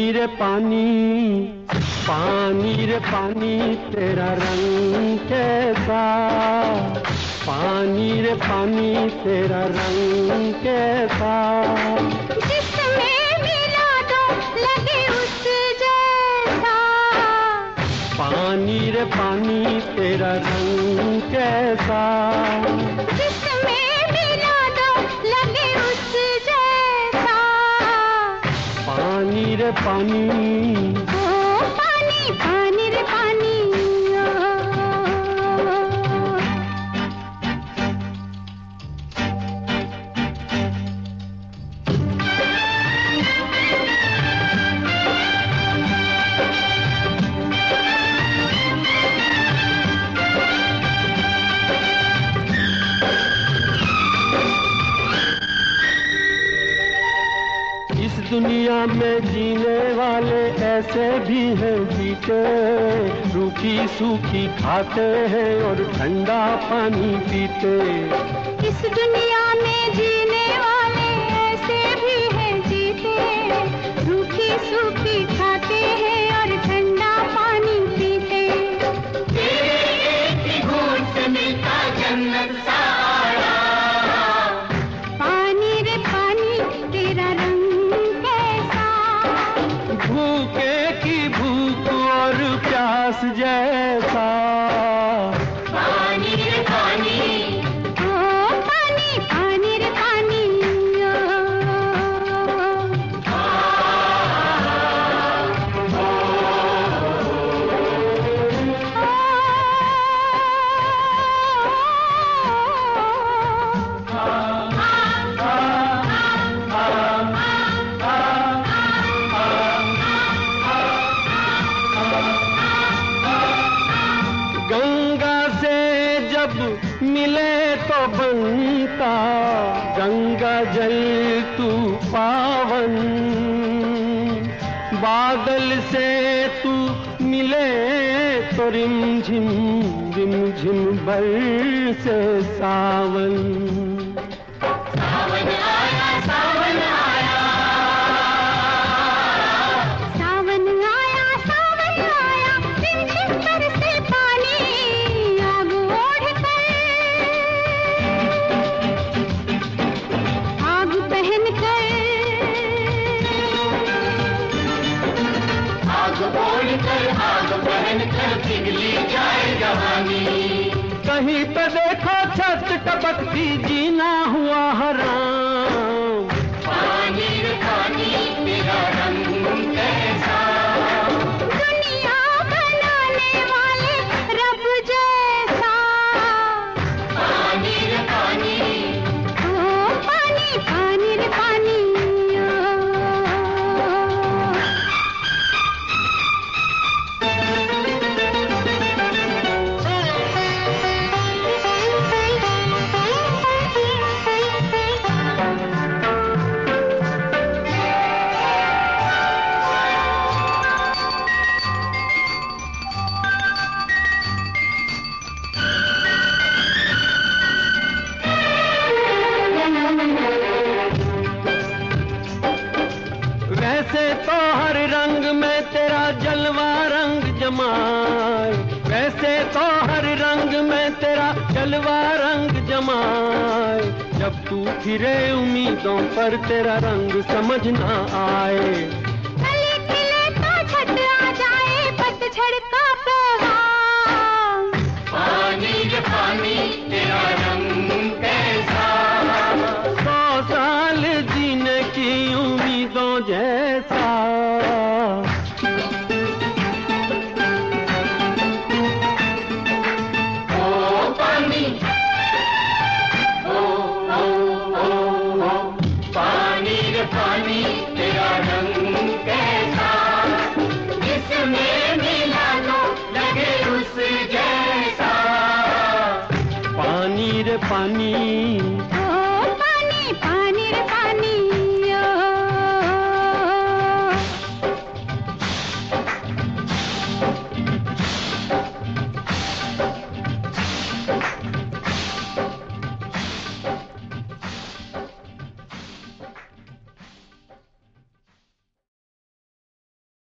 रे पानी, पानी रे पानी तेरा रंग कैसा, पानी रे पानी तेरा रंग कैसा, जिसमें मिला दो लगे उस जैसा, पानी रे पानी तेरा रंग कैसा, जिसमें मिला दो लगे उस जैसा, पानी रे पानी, ओ पानी पानी रे पानी। दुनिया में जीने वाले ऐसे भी हैं जीते, रूखी सूखी खाते हैं और ठंडा पानी पीते। इस दुनिया में जीने वाले ऐसे भी हैं जीते, रूखी सूखी खाते हैं और ठंडा पानी पीते। तेरे घूंट से मिलता जन्नत सा पानी रे पानी तेरा रंग भूखे की भूख और प्यास जैसा, पानी रे पानी, ओ पानी पानी रे पानी। मिले तो बनता गंगा जल तू पावन, बादल से तू मिले तो रिमझिम रिमझिम बरसे सावन। सावन आया सावन आया, सावन आया सावन आया, रिमझिम बरसे पानी आग ओढ़ कर, आग पहन कर, आग ओढ़ कर, आग पहन कर पिघली जाए जवानी। कहीं पे देखो छत टपकती जीना हुआ हराम, पानी रे पानी तेरा रंग कैसा, दुनिया बनाने वाले रब जैसा, पानी रे पानी, ओ पानी पानी रे पानी। वैसे तो हर रंग में तेरा जलवा रंग जमाए, वैसे तो हर रंग में तेरा जलवा रंग जमाए, जब तू फिरे उम्मीदों पर तेरा रंग समझ ना आए। कली खिले तो छत आ जाए, पतझड़